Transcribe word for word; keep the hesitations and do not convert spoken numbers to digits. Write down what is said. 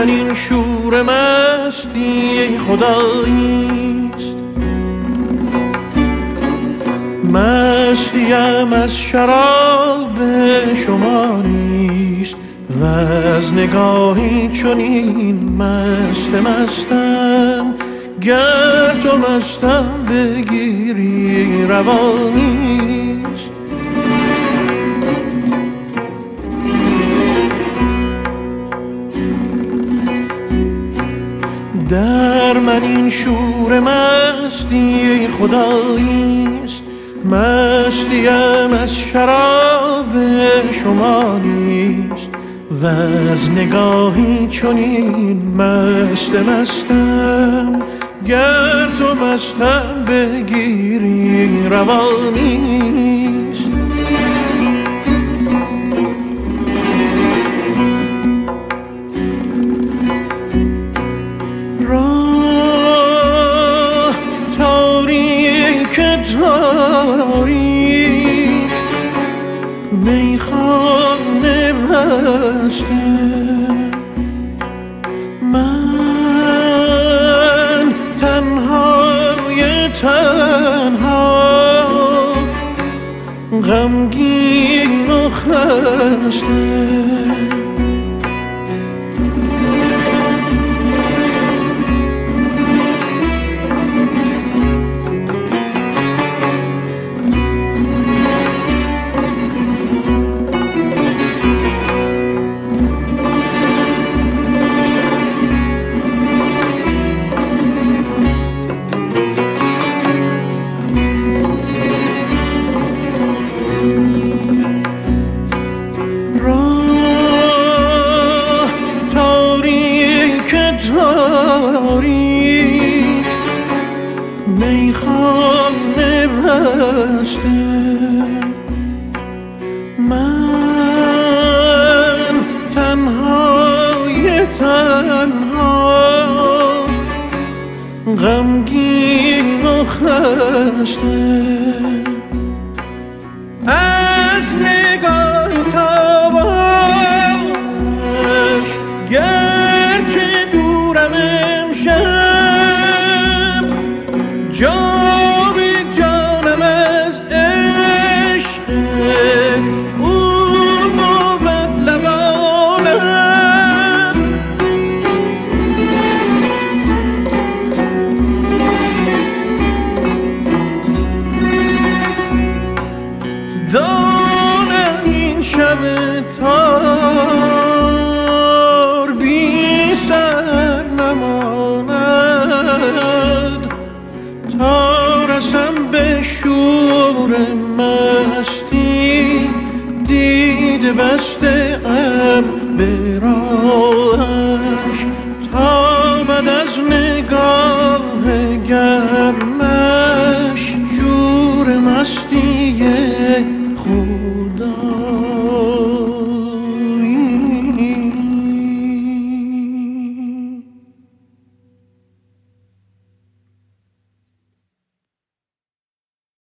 این شور مستی خداییست، مستیم از شراب شما نیست و از نگاهی چنین مست مستم، گر تو مستم بگیری روانیست. در من این شور مستی خداییست، مستیم از شراب شما نیست و از نگاهی چنین مست مستم، گر تو مستم بگیری روانیست. راه تاریک تاریک میخانه بسته، من تنهای تنها غمگین و خسته. تاریک میخانه بسته، من تنهای تنها غمگین و خسته. از نگاه تابش گرچه دورم امشب، جام جانم از عشق او بود لبانم. دانم این شب تار بی سر نماند، تا رسم به شور مستی، دید بسته ام به راه